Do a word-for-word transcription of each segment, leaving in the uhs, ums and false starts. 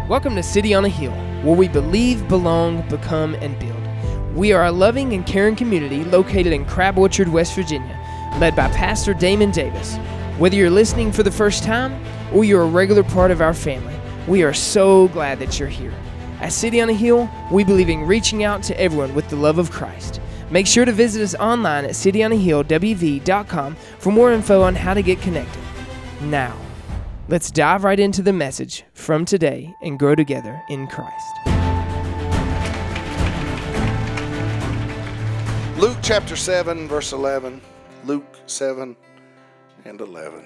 Welcome to City on a Hill, where we believe, belong, become, and build. We are a loving and caring community located in Crab Orchard, West Virginia, led by Pastor Damon Davis. Whether you're listening for the first time or you're a regular part of our family, we are so glad that you're here. At City on a Hill, we believe in reaching out to everyone with the love of Christ. Make sure to visit us online at city on a hill w v dot com for more info on how to get connected. Now, let's dive right into the message from today and grow together in Christ. Luke chapter seven, verse eleven. Luke seven and eleven.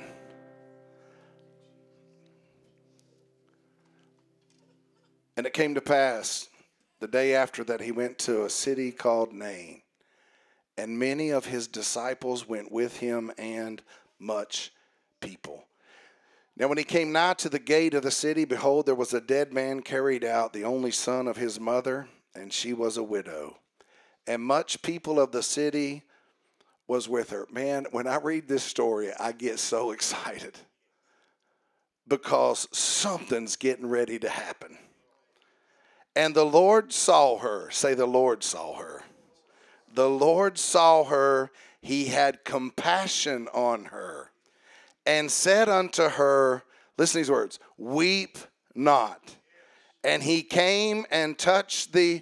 And it came to pass the day after that he went to a city called Nain, and many of his disciples went with him, and much people. Now when he came nigh to the gate of the city, behold, there was a dead man carried out, the only son of his mother, and she was a widow. And much people of the city was with her. Man, when I read this story, I get so excited because something's getting ready to happen. And the Lord saw her. Say, the Lord saw her. The Lord saw her. He had compassion on her and said unto her, listen to these words, weep not. And he came and touched the,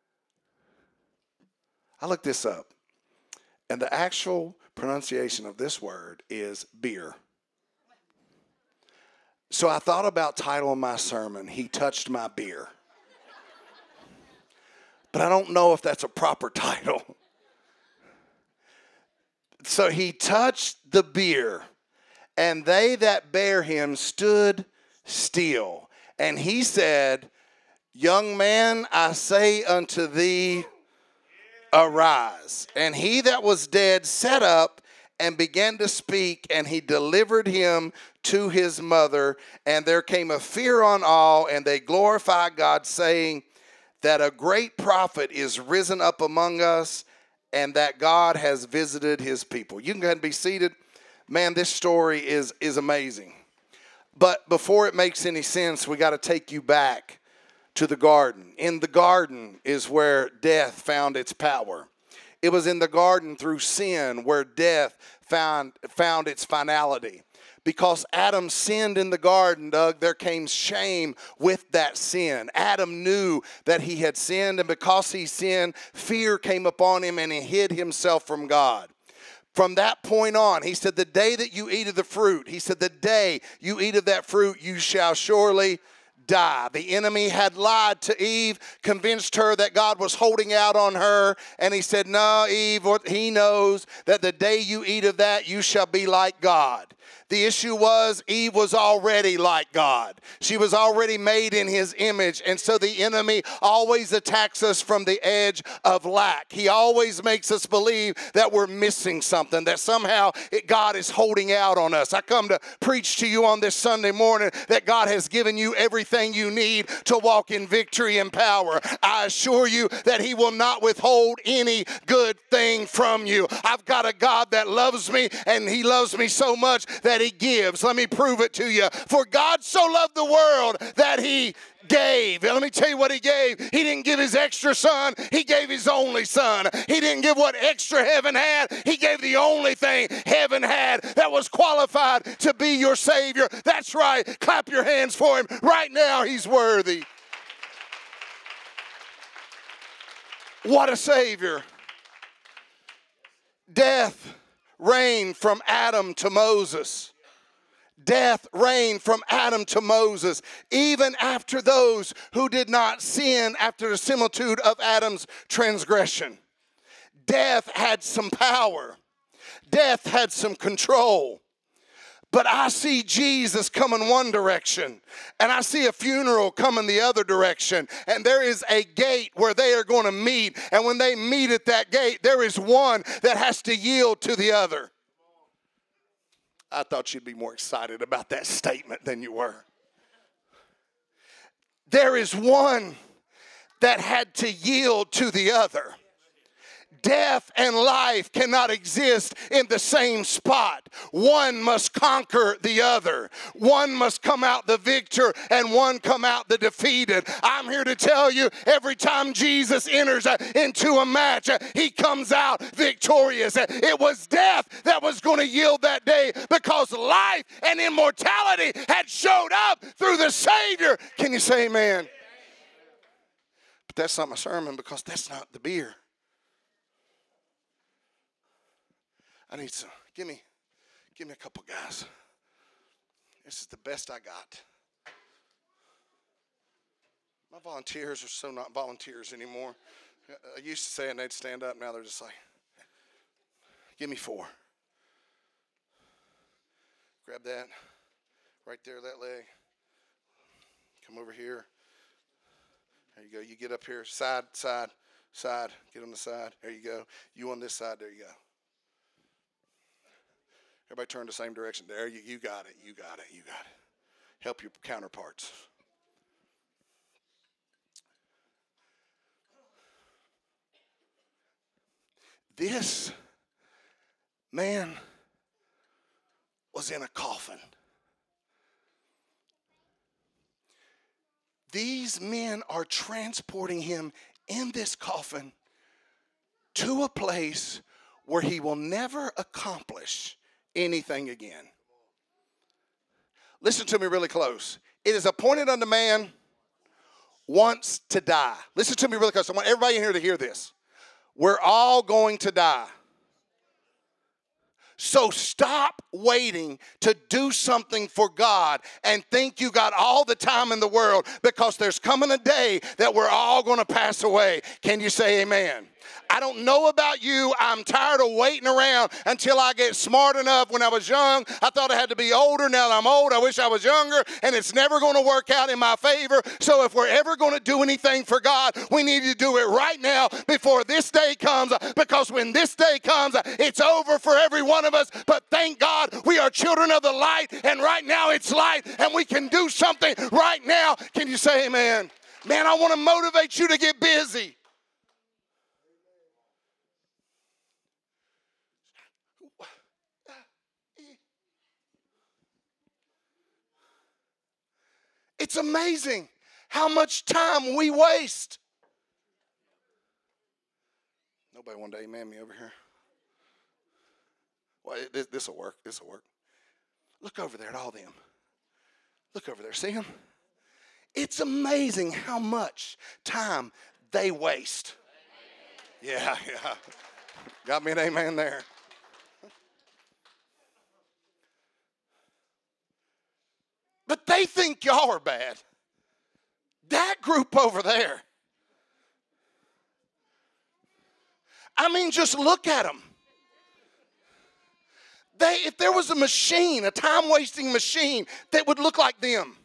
I looked this up, and the actual pronunciation of this word is beer. So I thought about titling my sermon, He Touched My Beer. But I don't know if that's a proper title. So he touched the bier, and they that bare him stood still. And he said, young man, I say unto thee, arise. And he that was dead sat up and began to speak, and he delivered him to his mother. And there came a fear on all, and they glorified God, saying, that a great prophet is risen up among us, and that God has visited his people. You can go ahead and be seated. Man, this story is, is amazing. But before it makes any sense, we got to take you back to the garden. In the garden is where death found its power. It was in the garden through sin where death found, found its finality. Because Adam sinned in the garden, Doug, there came shame with that sin. Adam knew that he had sinned, and because he sinned, fear came upon him, and he hid himself from God. From that point on, he said, the day that you eat of the fruit, he said, the day you eat of that fruit, you shall surely die. The enemy had lied to Eve, convinced her that God was holding out on her, and he said, no, Eve, what he knows that the day you eat of that, you shall be like God. The issue was Eve was already like God. She was already made in his image. And so the enemy always attacks us from the edge of lack. He always makes us believe that we're missing something, that somehow it, God is holding out on us. I come to preach to you on this Sunday morning that God has given you everything you need to walk in victory and power. I assure you that he will not withhold any good thing from you. I've got a God that loves me, and he loves me so much that he gives. Let me prove it to you. For God so loved the world that he gave. And let me tell you what he gave. He didn't give his extra son. He gave his only son. He didn't give what extra heaven had. He gave the only thing heaven had that was qualified to be your Savior. That's right. Clap your hands for him. Right now, he's worthy. What a Savior. Death reigned from Adam to Moses. Death reigned from Adam to Moses, even after those who did not sin after the similitude of Adam's transgression. Death had some power. Death had some control. But I see Jesus coming one direction, and I see a funeral coming the other direction, and there is a gate where they are going to meet, and when they meet at that gate, there is one that has to yield to the other. I thought you'd be more excited about that statement than you were. There is one that had to yield to the other. Death and life cannot exist in the same spot. One must conquer the other. One must come out the victor and one come out the defeated. I'm here to tell you, every time Jesus enters uh, into a match, uh, he comes out victorious. Uh, it was death that was going to yield that day because life and immortality had showed up through the Savior. Can you say amen? But that's not my sermon, because that's not the beer. I need some. Give me, give me a couple, guys. This is the best I got. My volunteers are so not volunteers anymore. I used to say, and they'd stand up. Now they're just like, give me four. Grab that. Right there, that leg. Come over here. There you go. You get up here. Side, side, side. Get on the side. There you go. You on this side. There you go. Everybody turn the same direction. There, you, you got it, you got it, you got it. Help your counterparts. This man was in a coffin. These men are transporting him in this coffin to a place where he will never accomplish anything again. Listen to me really close. It is appointed unto man once to die. Listen to me really close. I want everybody in here to hear this. We're all going to die. So stop waiting to do something for God and think you got all the time in the world, because there's coming a day that we're all going to pass away. Can you say amen? I don't know about you. I'm tired of waiting around until I get smart enough. When I was young, I thought I had to be older. Now that I'm old, I wish I was younger, and it's never going to work out in my favor. So if we're ever going to do anything for God, we need to do it right now before this day comes, because when this day comes, it's over for every one of us. But thank God we are children of the light, and right now it's light, and we can do something right now. Can you say amen? Man, I want to motivate you to get busy. It's amazing how much time we waste. Nobody wanted to amen me over here. Well, this will work. This will work. Look over there at all them. Look over there. See them? It's amazing how much time they waste. Yeah, yeah. Got me an amen there. But they think y'all are bad. That group over there. I mean, just look at them. They, if there was a machine, a time-wasting machine, that would look like them.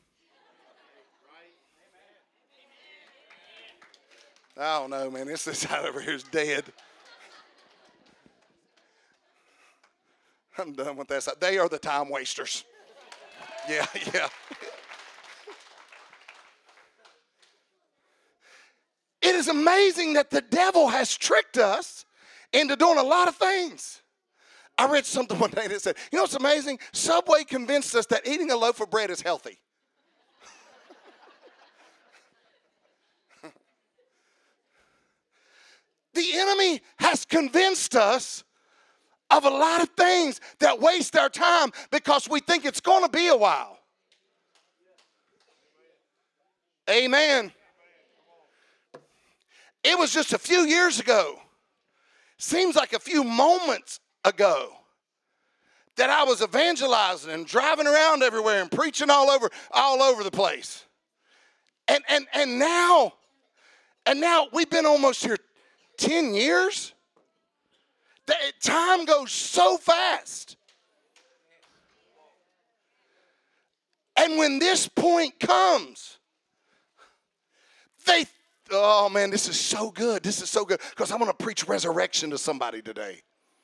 I don't know, man. This side over here is dead. I'm done with that side. They are the time wasters. Yeah, yeah. It is amazing that the devil has tricked us into doing a lot of things. I read something one day that said, you know what's amazing? Subway convinced us that eating a loaf of bread is healthy. The enemy has convinced us of a lot of things that waste our time because we think it's going to be a while. Amen. It was just a few years ago, seems like a few moments ago, that I was evangelizing and driving around everywhere and preaching all over, all over the place. And and and now, and now we've been almost here ten years. The time goes so fast. And when this point comes, they, oh man, this is so good. This is so good. Because I'm going to preach resurrection to somebody today.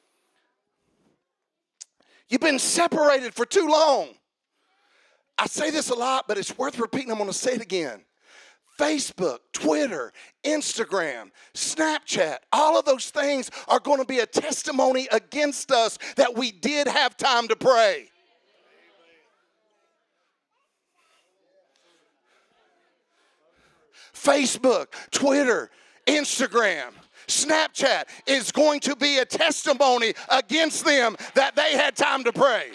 You've been separated for too long. I say this a lot, but it's worth repeating. I'm going to say it again. Facebook, Twitter, Instagram, Snapchat, all of those things are going to be a testimony against us that we did have time to pray. Facebook, Twitter, Instagram, Snapchat is going to be a testimony against them that they had time to pray.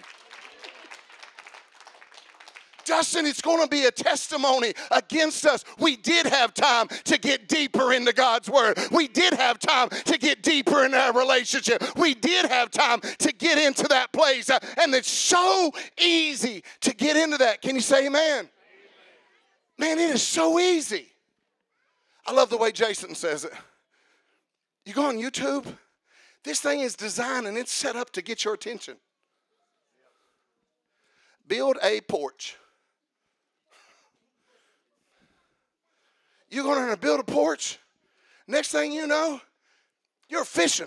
Dustin, it's going to be a testimony against us. We did have time to get deeper into God's word. We did have time to get deeper in our relationship. We did have time to get into that place. And it's so easy to get into that. Can you say amen? Man, it is so easy. I love the way Jason says it. You go on YouTube, this thing is designed and it's set up to get your attention. Build a porch. You're going to build a porch. Next thing you know, you're fishing.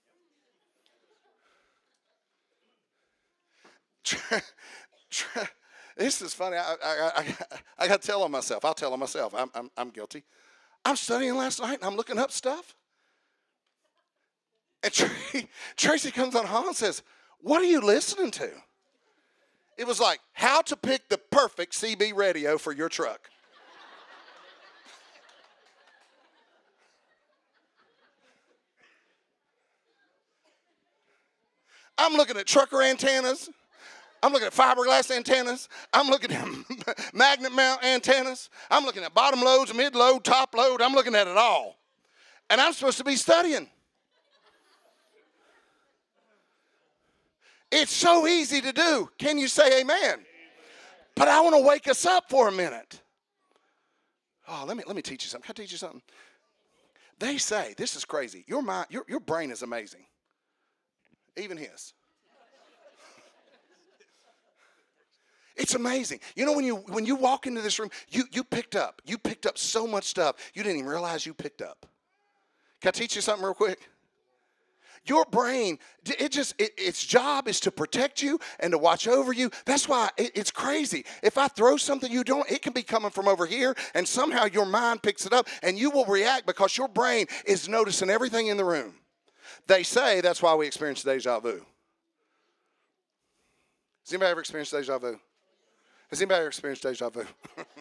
This is funny. I, I, I, I got to tell on myself. I'll tell on myself. I'm, I'm, I'm guilty. I'm studying last night and I'm looking up stuff. And Tracy comes on home and says, "What are you listening to?" It was like, how to pick the perfect C B radio for your truck. I'm looking at trucker antennas. I'm looking at fiberglass antennas. I'm looking at magnet mount antennas. I'm looking at bottom loads, mid load, top load. I'm looking at it all. And I'm supposed to be studying. It's so easy to do. Can you say amen? But I want to wake us up for a minute. Oh, let me let me teach you something. Can I teach you something? They say, this is crazy. Your mind, your, your brain is amazing. Even his. It's amazing. You know, when you when you walk into this room, you, you picked up. You picked up so much stuff you didn't even realize you picked up. Can I teach you something real quick? Your brain, it just it, its job is to protect you and to watch over you. That's why it, it's crazy. If I throw something you don't, it can be coming from over here, and somehow your mind picks it up, and you will react because your brain is noticing everything in the room. They say that's why we experience deja vu. Has anybody ever experienced deja vu? Has anybody ever experienced deja vu?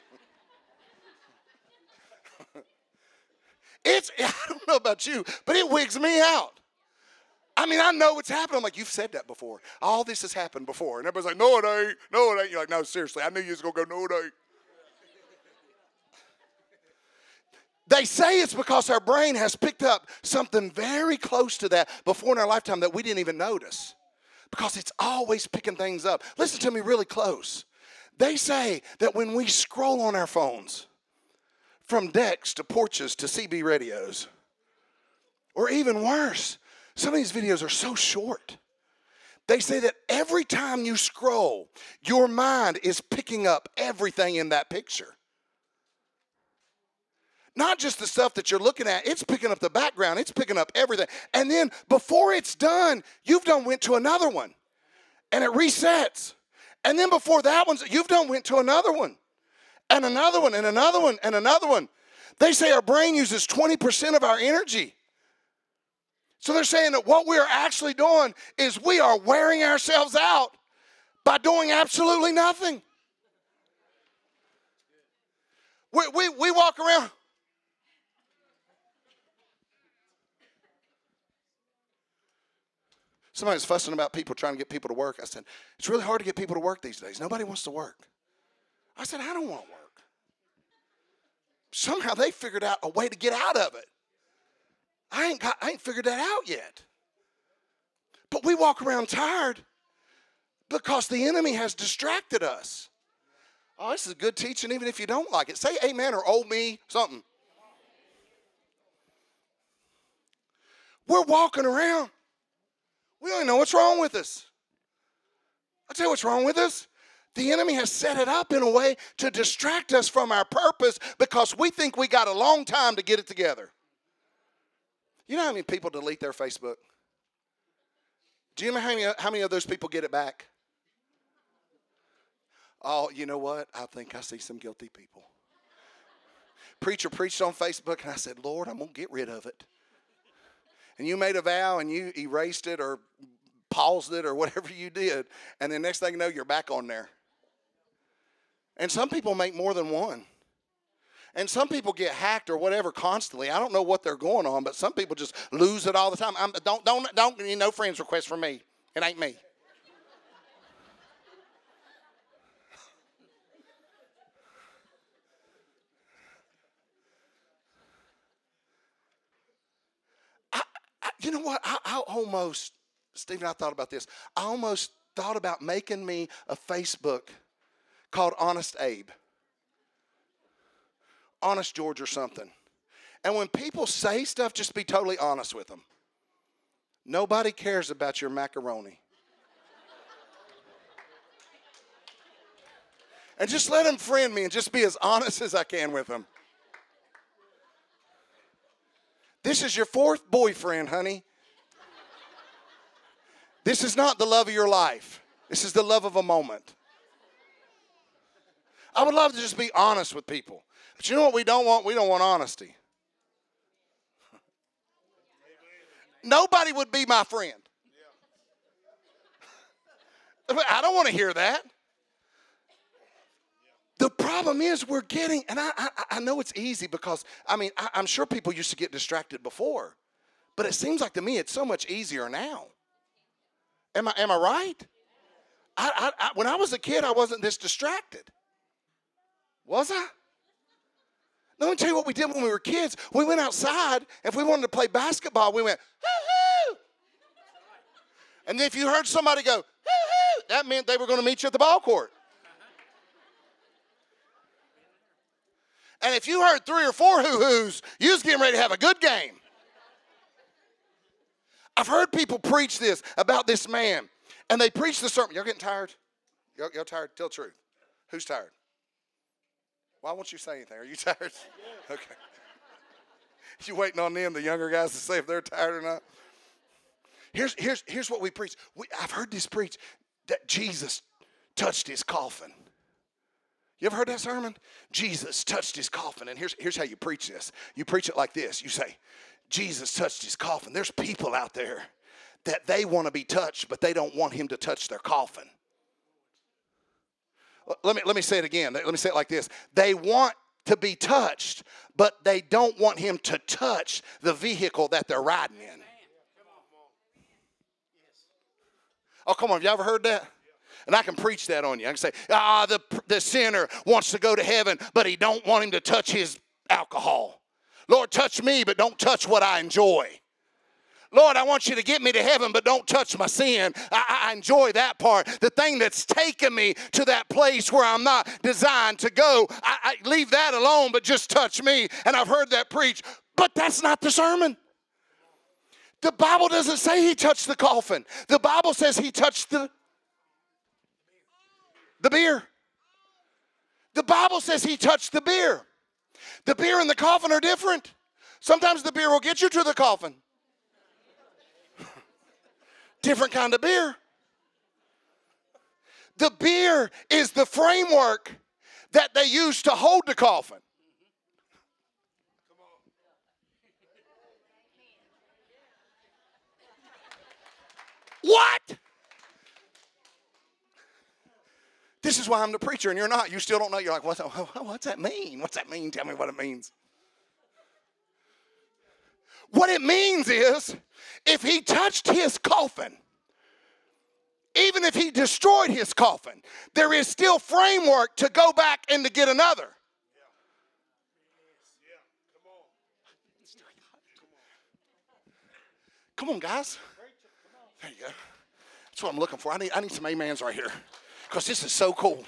It's, I don't know about you, but it wigs me out. I mean, I know what's happened. I'm like, you've said that before. All this has happened before. And everybody's like, no, it ain't. No, it ain't. You're like, no, seriously, I knew you was going to go, no, it ain't. They say it's because our brain has picked up something very close to that before in our lifetime that we didn't even notice. Because it's always picking things up. Listen to me really close. They say that when we scroll on our phones, from decks to porches to C B radios, or even worse, some of these videos are so short. They say that every time you scroll, your mind is picking up everything in that picture. Not just the stuff that you're looking at, it's picking up the background, it's picking up everything. And then before it's done, you've done went to another one. And it resets. And then before that one, you've done went to another one. And another one, and another one, and another one. They say our brain uses twenty percent of our energy. So they're saying that what we're actually doing is we are wearing ourselves out by doing absolutely nothing. We, we, we walk around. Somebody's fussing about people trying to get people to work. I said, it's really hard to get people to work these days. Nobody wants to work. I said, I don't want to work. Somehow they figured out a way to get out of it. I ain't got, I ain't figured that out yet. But we walk around tired because the enemy has distracted us. Oh, this is good teaching even if you don't like it. Say amen or oh me, something. We're walking around. We don't even know what's wrong with us. I'll tell you what's wrong with us. The enemy has set it up in a way to distract us from our purpose because we think we got a long time to get it together. You know how many people delete their Facebook? Do you know how many, how many of those people get it back? Oh, you know what? I think I see some guilty people. preacher preached on Facebook, and I said, Lord, I'm going to get rid of it. And you made a vow, and you erased it or paused it or whatever you did, and the next thing you know, you're back on there. And some people make more than one. And some people get hacked or whatever constantly. I don't know what they're going on, but some people just lose it all the time. I'm, don't, don't, don't, you know, friends request from me. It ain't me. I, I, you know what? I, I almost, Stephen, I thought about this. I almost thought about making me a Facebook called Honest Abe. Honest George or something. And when people say stuff, just be totally honest with them. Nobody cares about your macaroni. And just let them friend me and just be as honest as I can with them. This is your fourth boyfriend, honey. This is not the love of your life. This is the love of a moment. I would love to just be honest with people. But you know what we don't want? We don't want honesty. Nobody would be my friend. I don't want to hear that. The problem is we're getting, and I, I, I know it's easy because, I mean, I, I'm sure people used to get distracted before. But it seems like to me it's so much easier now. Am I, am I right? I, I, I, when I was a kid, I wasn't this distracted. Was I? Let me tell you what we did when we were kids. We went outside. If we wanted to play basketball, we went, hoo-hoo. And if you heard somebody go, hoo-hoo, that meant they were going to meet you at the ball court. And if you heard three or four hoo-hoos, you was getting ready to have a good game. I've heard people preach this about this man. And they preach the sermon. Y'all getting tired? Y'all, y'all tired? Tell the truth. Who's tired? Why won't you say anything? Are you tired? Okay. You waiting on them, the younger guys, to say if they're tired or not? Here's, here's, here's what we preach. We, I've heard this preach that Jesus touched his coffin. You ever heard that sermon? Jesus touched his coffin. And here's, here's how you preach this. You preach it like this. You say, Jesus touched his coffin. There's people out there that they want to be touched, but they don't want him to touch their coffin. Let me, let me say it again. Let me say it like this. They want to be touched, but they don't want him to touch the vehicle that they're riding in. Oh, come on. Have you ever heard that? And I can preach that on you. I can say, ah, the, the sinner wants to go to heaven, but he don't want him to touch his alcohol. Lord, touch me, but don't touch what I enjoy. Lord, I want you to get me to heaven, but don't touch my sin. I, I enjoy that part. The thing that's taken me to that place where I'm not designed to go, I, I leave that alone, but just touch me. And I've heard that preached, but that's not the sermon. The Bible doesn't say he touched the coffin. The Bible says he touched the, the beer. The Bible says he touched the beer. The beer and the coffin are different. Sometimes the beer will get you to the coffin. Different kind of beer. The beer is the framework that they use to hold the coffin. What? This is why I'm the preacher and you're not. You still don't know. You're like, what's that, what's that mean? What's that mean? Tell me what it means. What it means is, if he touched his coffin, even if he destroyed his coffin, there is still framework to go back and to get another. Come on, guys. There you go. That's what I'm looking for. I need, I need some amens right here because this is so cool.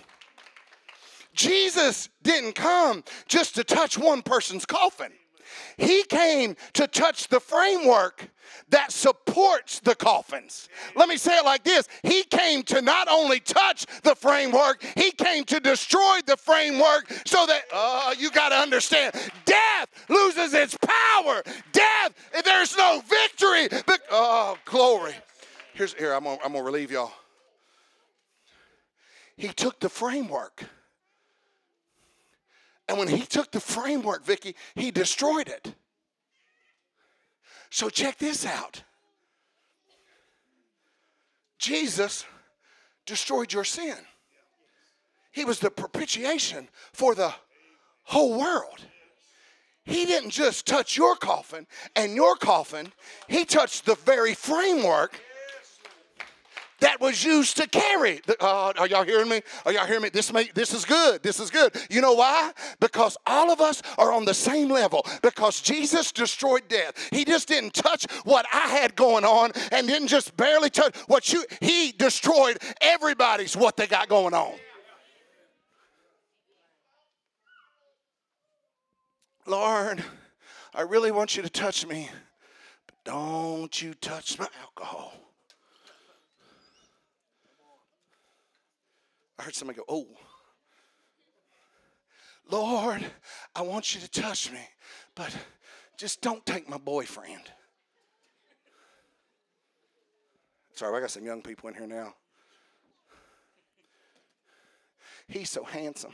Jesus didn't come just to touch one person's coffin. He came to touch the framework that supports the coffins. Let me say it like this. He came to not only touch the framework, he came to destroy the framework so that, uh, you got to understand, death loses its power. Death, there's no victory. But, oh, glory. Here's, here, I'm going I'm to relieve y'all. He took the framework And when he took the framework, Vicky, he destroyed it. So check this out. Jesus destroyed your sin. He was the propitiation for the whole world. He didn't just touch your coffin and your coffin. He touched the very framework that was used to carry. The, uh, are y'all hearing me? Are y'all hearing me? This, may, this is good. This is good. You know why? Because all of us are on the same level. Because Jesus destroyed death. He just didn't touch what I had going on and didn't just barely touch what you, he destroyed everybody's what they got going on. Lord, I really want you to touch me, but don't you touch my alcohol. I heard somebody go, oh. Lord, I want you to touch me, but just don't take my boyfriend. Sorry, I got some young people in here now. He's so handsome.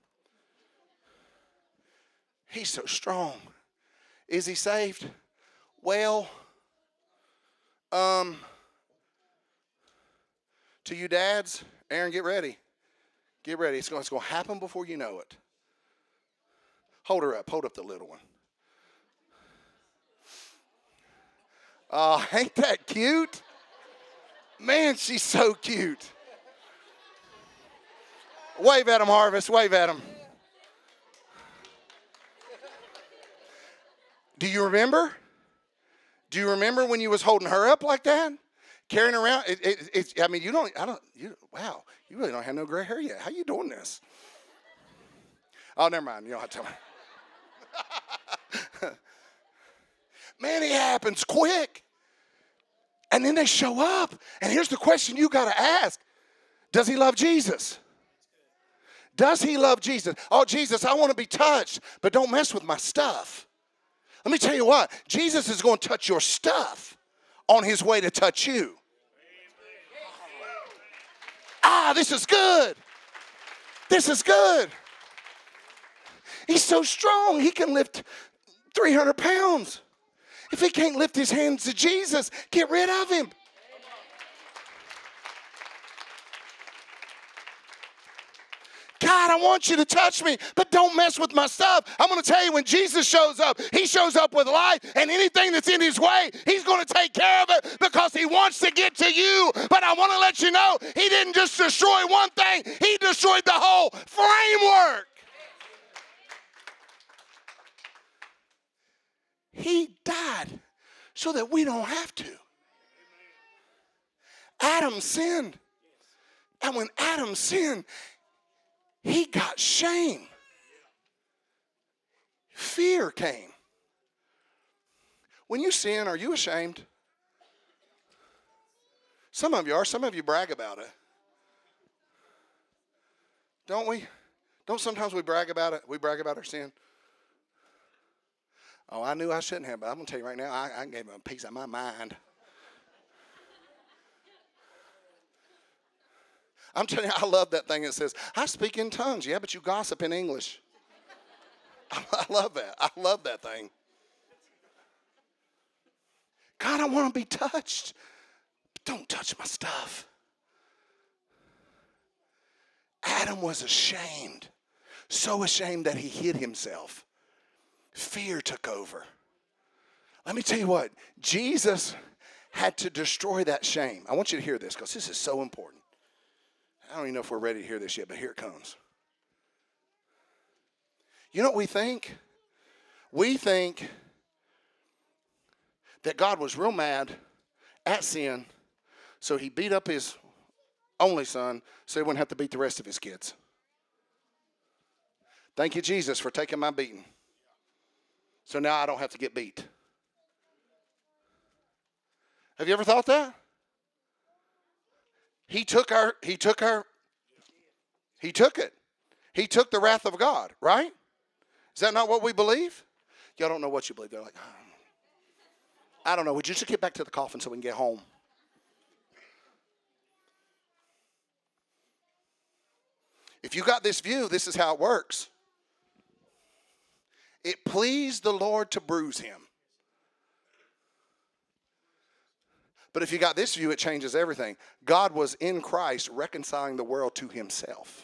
He's so strong. Is he saved? Well, um, to you dads, Aaron, get ready. Get ready. It's going, it's going to happen before you know it. Hold her up. Hold up the little one. Oh, ain't that cute? Man, she's so cute. Wave at him, Harvest. Wave at him. Do you remember? Do you remember when you was holding her up like that? Carrying around? It, it, it's, I mean, you don't, I don't, you, wow, you really don't have no gray hair yet. How you doing this? Oh, never mind. You don't have to tell me. Man, it happens quick. And then they show up. And here's the question you got to ask. Does he love Jesus? Does he love Jesus? Oh, Jesus, I want to be touched, but don't mess with my stuff. Let me tell you what. Jesus is going to touch your stuff on his way to touch you. Ah, this is good. This is good. He's so strong, he can lift three hundred pounds. If he can't lift his hands to Jesus, get rid of him. God, I want you to touch me, but don't mess with my stuff. I'm going to tell you, when Jesus shows up, he shows up with life, and anything that's in his way, he's going to take care of it because he wants to get to you. But I want to let you know, he didn't just destroy one thing, he destroyed the whole framework. He died so that we don't have to. Adam sinned. And when Adam sinned, he got shame. Fear came. When you sin, are you ashamed? Some of you are. Some of you brag about it. Don't we? Don't sometimes we brag about it? We brag about our sin. Oh, I knew I shouldn't have, but I'm going to tell you right now, I, I gave him a piece of my mind. I'm telling you, I love that thing that says, I speak in tongues. Yeah, but you gossip in English. I, I love that. I love that thing. God, I want to be touched. But don't touch my stuff. Adam was ashamed. So ashamed that he hid himself. Fear took over. Let me tell you what. Jesus had to destroy that shame. I want you to hear this because this is so important. I don't even know if we're ready to hear this yet, but here it comes. You know what we think? We think that God was real mad at sin, so he beat up his only son so he wouldn't have to beat the rest of his kids. Thank you, Jesus, for taking my beating. So now I don't have to get beat. Have you ever thought that? He took our, he took our, he took it. He took the wrath of God, right? Is that not what we believe? Y'all don't know what you believe. They're like, oh. I don't know. Would you just get back to the coffin so we can get home? If you got this view, this is how it works. It pleased the Lord to bruise him. But if you got this view, it changes everything. God was in Christ reconciling the world to himself.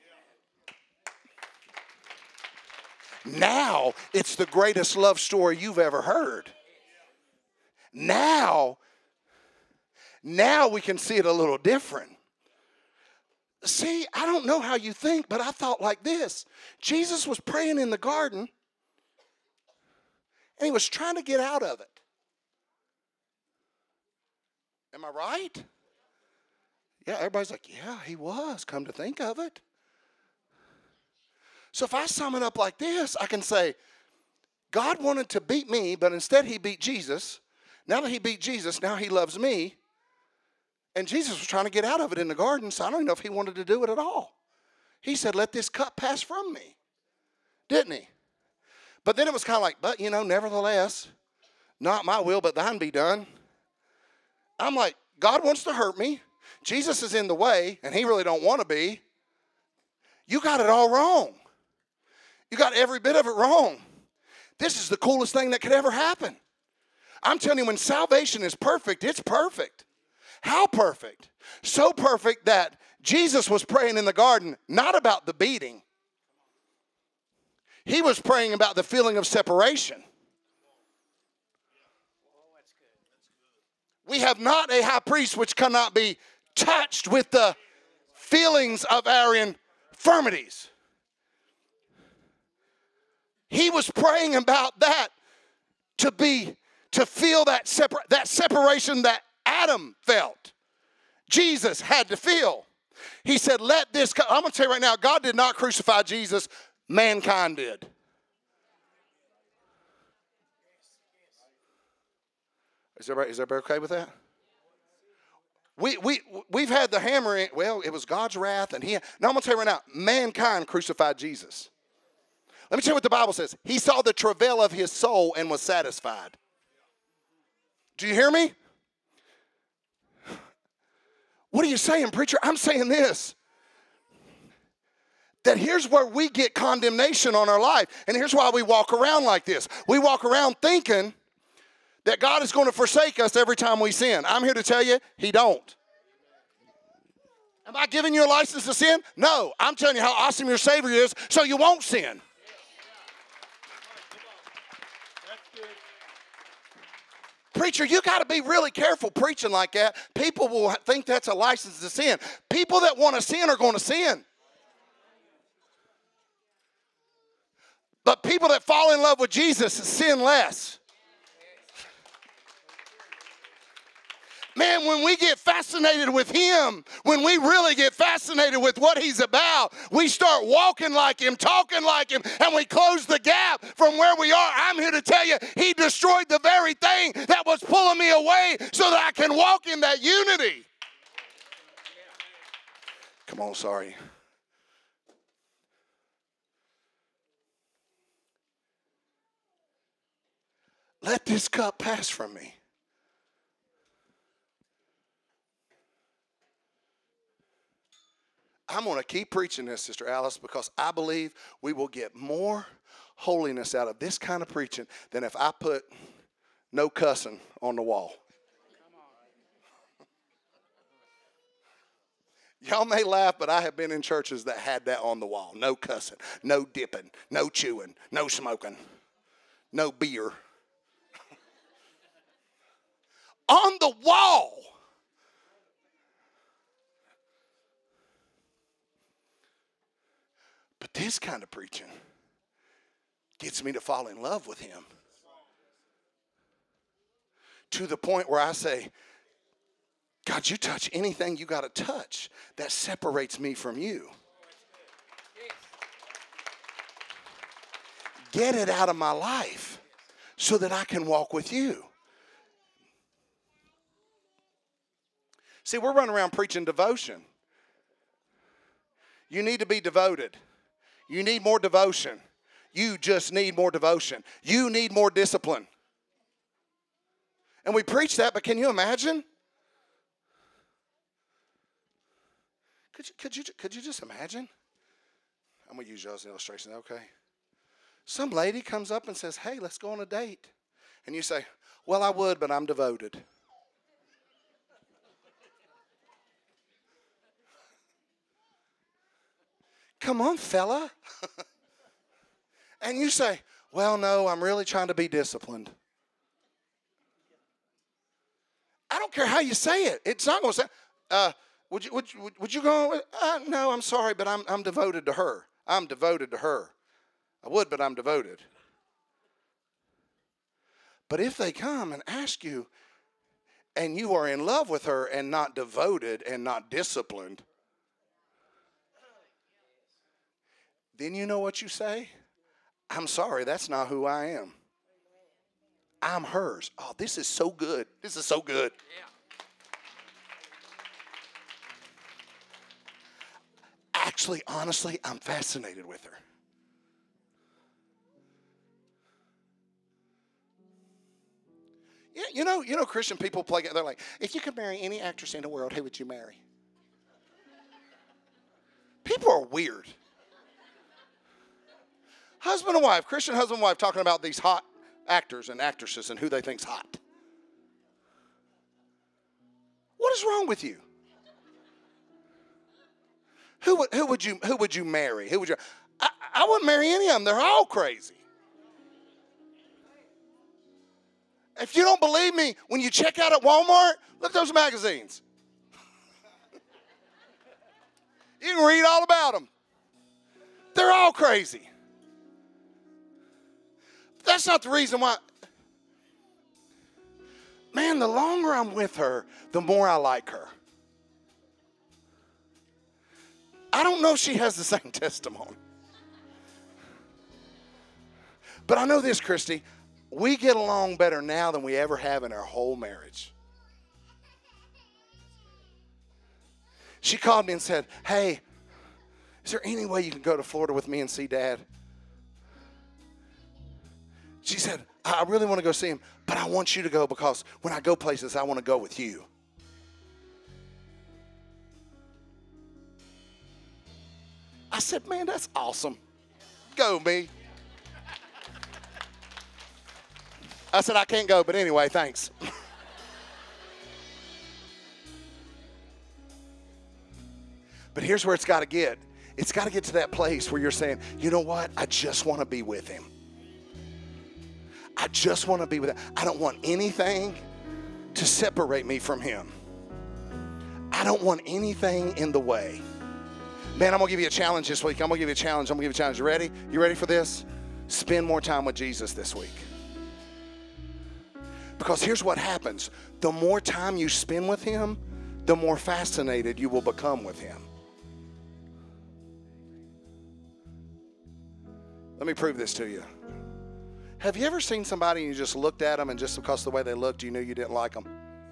Now it's the greatest love story you've ever heard. Now, now we can see it a little different. See, I don't know how you think, but I thought like this. Jesus was praying in the garden, and he was trying to get out of it. Am I right? Yeah, everybody's like, yeah, he was, come to think of it. So if I sum it up like this, I can say, God wanted to beat me, but instead he beat Jesus. Now that he beat Jesus, now he loves me. And Jesus was trying to get out of it in the garden, so I don't even know if he wanted to do it at all. He said, let this cup pass from me. Didn't he? But then it was kind of like, but, you know, nevertheless, not my will, but thine be done. I'm like, God wants to hurt me. Jesus is in the way, and he really don't want to be. You got it all wrong. You got every bit of it wrong. This is the coolest thing that could ever happen. I'm telling you, when salvation is perfect, it's perfect. How perfect? So perfect that Jesus was praying in the garden, not about the beating. He was praying about the feeling of separation. We have not a high priest which cannot be touched with the feelings of our infirmities. He was praying about that to be, to feel that separa- that separation that Adam felt. Jesus had to feel. He said, let this, co-. I'm going to tell you right now, God did not crucify Jesus, mankind did. Is everybody, is everybody okay with that? We, we, we've had the hammer in, well, it was God's wrath, and he, now I'm going to tell you right now, mankind crucified Jesus. Let me tell you what the Bible says. He saw the travail of his soul and was satisfied. Do you hear me? What are you saying, preacher? I'm saying this. That here's where we get condemnation on our life. And here's why we walk around like this. We walk around thinking that God is going to forsake us every time we sin. I'm here to tell you, he don't. Am I giving you a license to sin? No. I'm telling you how awesome your Savior is so you won't sin. Preacher, you got to be really careful preaching like that. People will think that's a license to sin. People that want to sin are going to sin. But people that fall in love with Jesus sin less. Man, when we get fascinated with him, when we really get fascinated with what he's about, we start walking like him, talking like him, and we close the gap from where we are. I'm here to tell you, he destroyed the very thing that was pulling me away so that I can walk in that unity. Come on, sorry. Let this cup pass from me. I'm going to keep preaching this, Sister Alice, because I believe we will get more holiness out of this kind of preaching than if I put no cussing on the wall. Y'all may laugh, but I have been in churches that had that on the wall. No cussing, no dipping, no chewing, no smoking, no beer. On the wall. But this kind of preaching gets me to fall in love with him. To the point where I say, God, you touch anything you got to touch that separates me from you. Get it out of my life so that I can walk with you. See, we're running around preaching devotion. You need to be devoted. You need more devotion. You just need more devotion. You need more discipline. And we preach that, but can you imagine? Could you, could you, could you just imagine? I'm going to use you as an illustration, okay? Some lady comes up and says, hey, let's go on a date. And you say, well, I would, but I'm devoted. Come on, fella. And you say, well, no, I'm really trying to be disciplined. I don't care how you say it. It's not going to say, uh, would you, would you, would you go, uh, no, I'm sorry, but I'm, I'm devoted to her. I'm devoted to her. I would, but I'm devoted. But if they come and ask you, and you are in love with her and not devoted and not disciplined, then you know what you say? I'm sorry, that's not who I am. I'm hers. Oh, this is so good. This is so good. Yeah. Actually, honestly, I'm fascinated with her. Yeah, you know, you know, Christian people play. They're like, if you could marry any actress in the world, who would you marry? People are weird. Husband and wife, Christian husband and wife, talking about these hot actors and actresses and who they think's hot. What is wrong with you? Who would who would you who would you marry? Who would you? I, I wouldn't marry any of them. They're all crazy. If you don't believe me, when you check out at Walmart, look at those magazines. You can read all about them. They're all crazy. That's not the reason why. Man, the longer I'm with her, the more I like her. I don't know if she has the same testimony. But I know this, Christy. We get along better now than we ever have in our whole marriage. She called me and said, hey, is there any way you can go to Florida with me and see Dad? She said, I really want to go see him, but I want you to go because when I go places, I want to go with you. I said, man, that's awesome. Go, me. I said, I can't go, but anyway, thanks. But here's where it's got to get. It's got to get to that place where you're saying, you know what? I just want to be with him. I just want to be with him. I don't want anything to separate me from him. I don't want anything in the way. Man, I'm going to give you a challenge this week. I'm going to give you a challenge. I'm going to give you a challenge. You ready? You ready for this? Spend more time with Jesus this week. Because here's what happens. The more time you spend with him, the more fascinated you will become with him. Let me prove this to you. Have you ever seen somebody and you just looked at them and just because of the way they looked, you knew you didn't like them?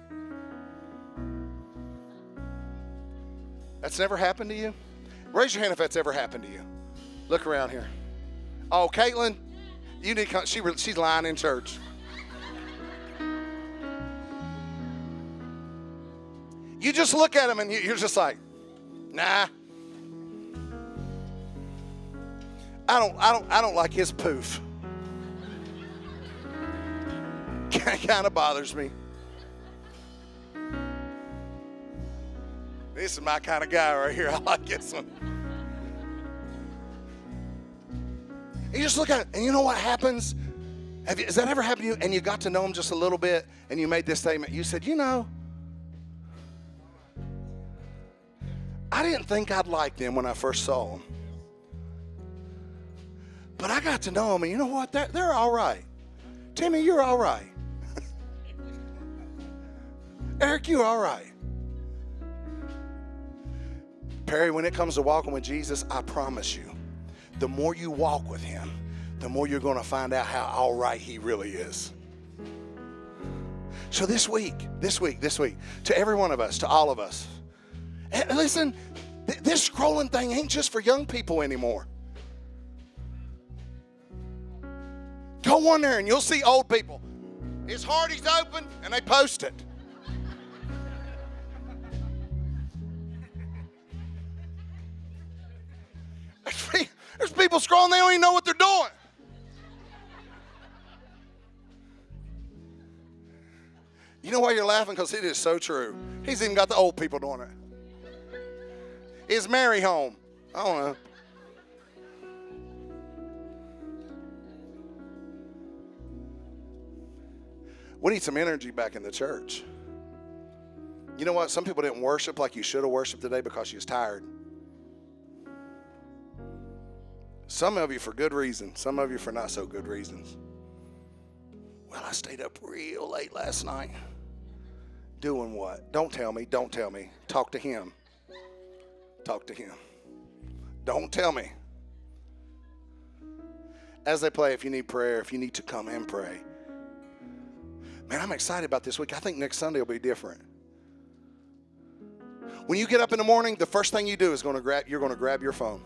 That's never happened to you? Raise your hand if that's ever happened to you. Look around here. Oh, Caitlin, you need to come. She, she's lying in church. You just look at him and you're just like, nah. I don't, I don't, I don't like his poof. Kind of bothers me. This is my kind of guy right here. I like this one. You just look at it, and you know what happens? Have you, has that ever happened to you? And you got to know him just a little bit, and you made this statement. You said, you know, I didn't think I'd like them when I first saw them. But I got to know them, and you know what? They're, they're all right. Timmy, you're all right. Eric, you're all right. Perry, when it comes to walking with Jesus, I promise you, the more you walk with him, the more you're going to find out how all right he really is. So this week, this week, this week, to every one of us, to all of us, and listen, th- this scrolling thing ain't just for young people anymore. Go on there and you'll see old people. His heart is open and they post it. There's people scrolling, they don't even know what they're doing. You know why you're laughing? Because it is so true. He's even got the old people doing it. Is Mary home? I don't know. We need some energy back in the church. You know what? Some people didn't worship like you should have worshiped today because you was tired. Some of you for good reasons. Some of you for not so good reasons. Well, I stayed up real late last night. Doing what? Don't tell me. Don't tell me. Talk to him. Talk to him. Don't tell me. As they play, if you need prayer, if you need to come and pray. Man, I'm excited about this week. I think next Sunday will be different. When you get up in the morning, the first thing you do is going to grab, you're going to grab your phone.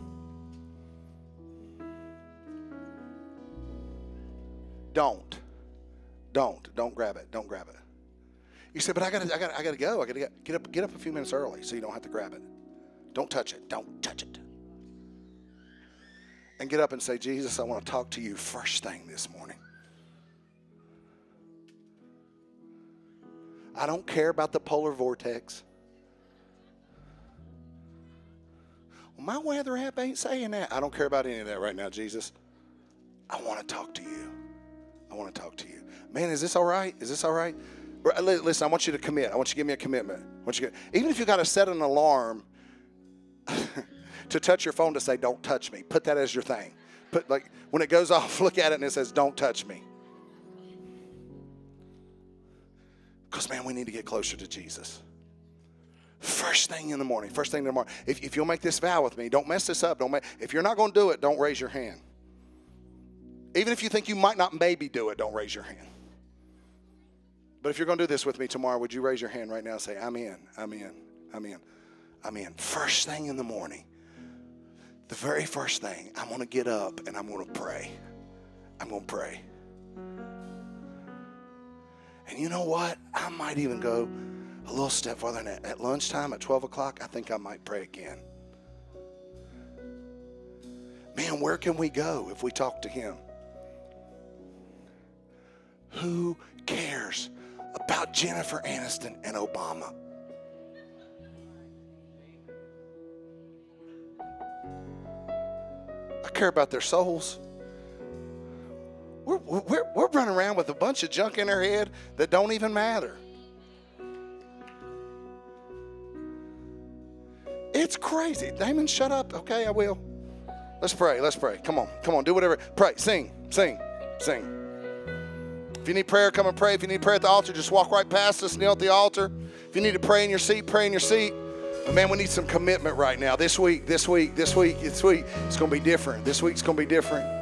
Don't. Don't. Don't grab it. Don't grab it. You say, but I got to I got I got to go. I got to get, get up get up a few minutes early so you don't have to grab it. Don't touch it. Don't touch it. And get up and say, Jesus, I want to talk to you first thing this morning. I don't care about the polar vortex. Well, my weather app ain't saying that. I don't care about any of that right now, Jesus. I want to talk to you. I want to talk to you. Man, is this all right? Is this all right? Listen, I want you to commit. I want you to give me a commitment. I want you to, even if you got to set an alarm to touch your phone to say, don't touch me. Put that as your thing. Put like when it goes off, look at it and it says, don't touch me. Because, man, we need to get closer to Jesus. First thing in the morning. First thing in the morning. If, if you'll make this vow with me, don't mess this up. Don't make, if you're not going to do it, don't raise your hand. Even if you think you might not maybe do it, don't raise your hand. But if you're going to do this with me tomorrow, would you raise your hand right now and say, I'm in, I'm in, I'm in, I'm in. First thing in the morning. The very first thing, I'm going to get up and I'm going to pray. I'm going to pray. And you know what? I might even go a little step farther than that. At lunchtime, at twelve o'clock, I think I might pray again. Man, where can we go if we talk to him? Who cares about Jennifer Aniston and Obama? I care about their souls. We're, we're, we're running around with a bunch of junk in our head that don't even matter. It's crazy. Damon, shut up. Okay, I will. Let's pray. Let's pray. Come on. Come on. Do whatever. Pray. Sing. Sing. Sing. If you need prayer, come and pray. If you need prayer at the altar, just walk right past us. Kneel at the altar. If you need to pray in your seat, pray in your seat. But man, we need some commitment right now. This week, this week, this week, this week, it's going to be different. This week's going to be different.